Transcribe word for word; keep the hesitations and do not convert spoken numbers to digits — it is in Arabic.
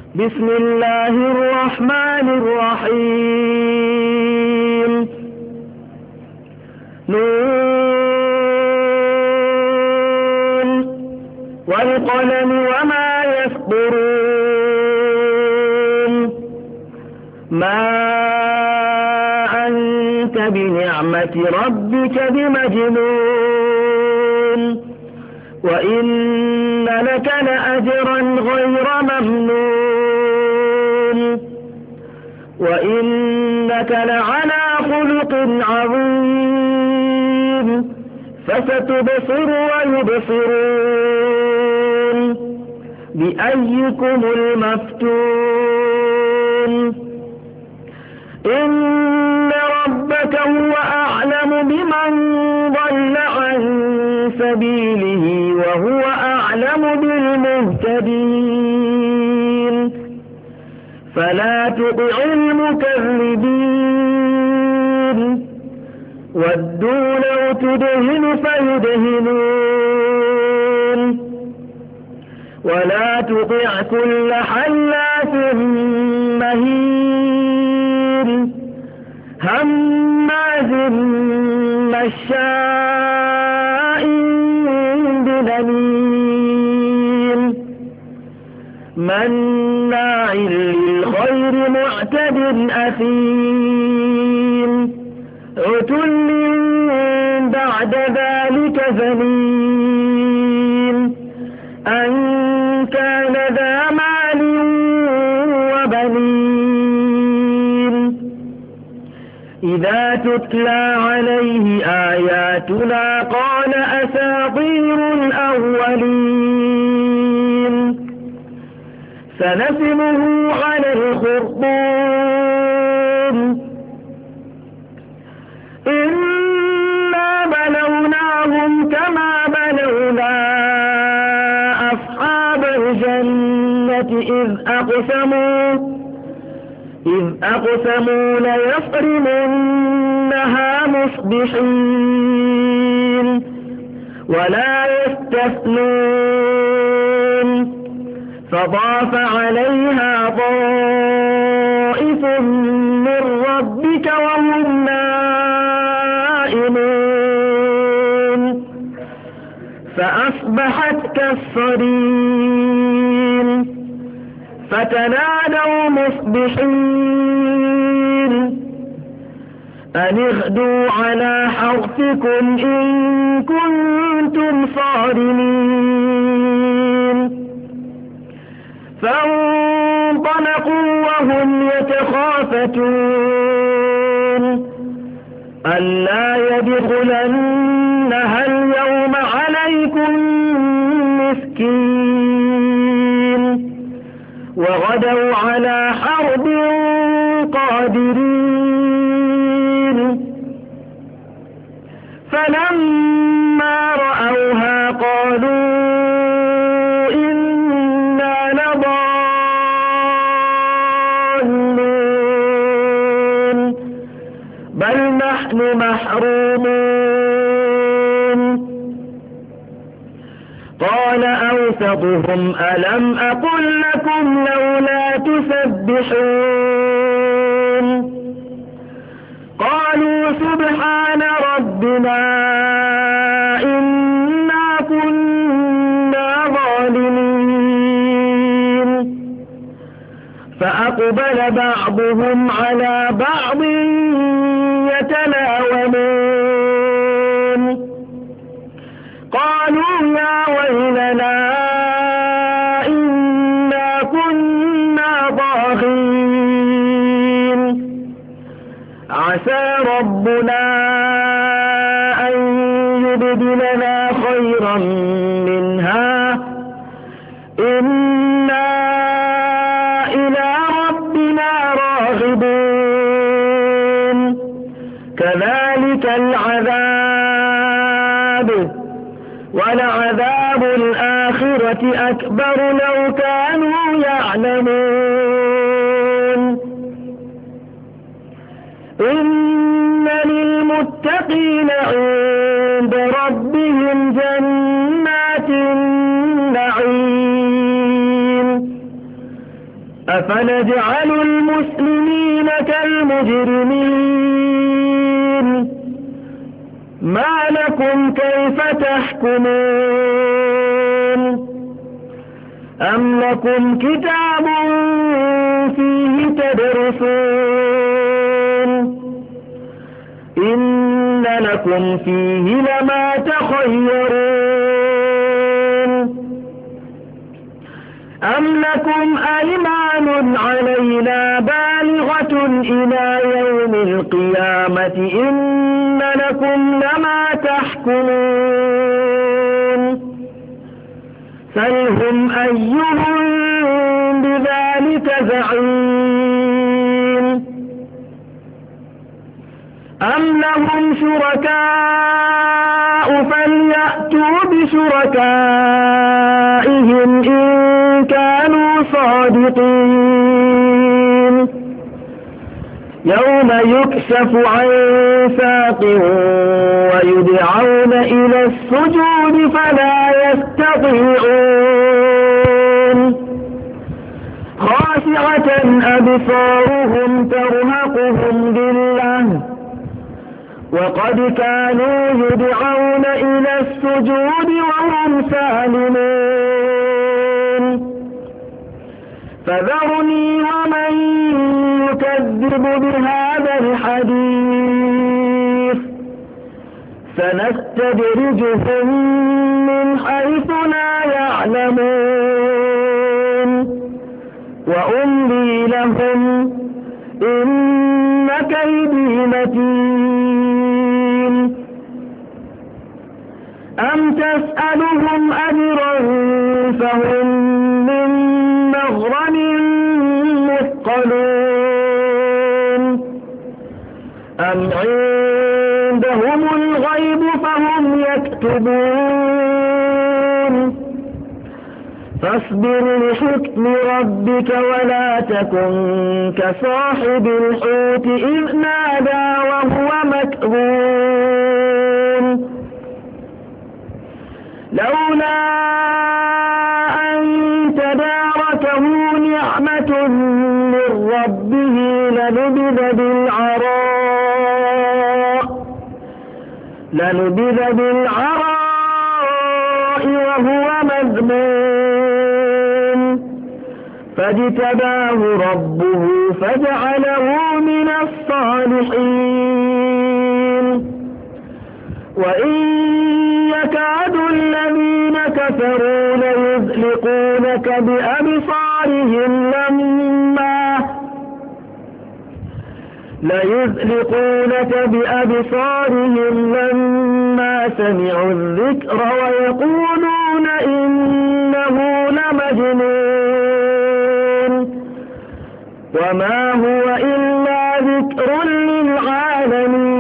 بسم الله الرحمن الرحيم نون والقلم وما يسطرون ما أنت بنعمة ربك بمجنون وإن لك لأجرا غير ممنون وإنك لعلى خلق عظيم فستبصر ويبصرون بأيكم المفتون إن ربك هو أعلم بمن ضل عن سبيله وهو أعلم بالمهتدين فلا تطع المكذبين ودوا لو تدهن فيدهنون ولا تطع كل حلاف مهين هماز مشاء بنميم مناع للخير معتد أثيم عتل بعد ذلك زنيم أن كان ذا مال وبنين إذا تتلى عليه آياتنا قال أساطير الأولين سنسمه على الخرطوم إنا بلوناهم كما بلونا أصحاب الجنة إذ أقسموا إذ أقسموا ليصرمنها مصبحين ولا يستثنون فطاف عليها طائف من ربك وهم نائمون فأصبحت كالصريم فتنادوا مصبحين أن اغدوا على حرثكم إن كنتم صارمين فانطلقوا وهم يتخافتون ألا يدخلنها اليوم عليكم مسكين وغدوا على حرب قادرين فلما رأوها قالوا إنا لضالون بل نحن محرومون قال أوسطهم ألم أقل لكم لولا تسبحون قالوا سبحان ربنا إنا كنا ظالمين فأقبل بعضهم على بعض يتلاومون قالوا يا ويلنا إنا كنا طاغين عسى ربنا أن يبدلنا خيرا منها إنا إلى ربنا راغبون كذلك العذاب ولعذاب الآخرة أكبر لو كانوا يعلمون إن للمتقين عند ربهم جنات النعيم أفنجعل المسلمين كالمجرمين ما لكم كيف تحكمون أم لكم كتاب فيه تدرسون إن لكم فيه لما تخيرون أم لكم أيمان علينا بالغة إلى يوم القيامة إن لكم لما تحكمون سلهم أيهم بذلك زعيم أم لهم شركاء فليأتوا بشركائهم إن كانوا صادقين يوم يكشف عن ساق ويدعون إلى السجود فلا يستطيعون خاشعة أبصارهم ترهقهم ذلة وقد كانوا يدعون إلى السجود وهم سالمون فذرني ومن يكذب بهذا الحديث سنستدرجهم من حيث لا يعلمون وأملي لهم إن كيدي متين أم تسألهم أجرا فهم من مغرم مثقلون أم عندهم الغيب فهم يكتبون فاصبر لحكم ربك ولا تكن كصاحب الحوت إذ نادى وهو مكظوم لولا أن تداركه نعمة من ربه لنبذ بالعراء لنبذ بالعراء وهو مذموم فاجتباه ربه فجعله من الصالحين وإن يكاد الذين كفروا ليزلقونك بأبصارهم لما ليزلقونك بأبصارهم لما سمعوا الذكر ويقولون إنه لمجنون وما هو إلا ذكر للعالمين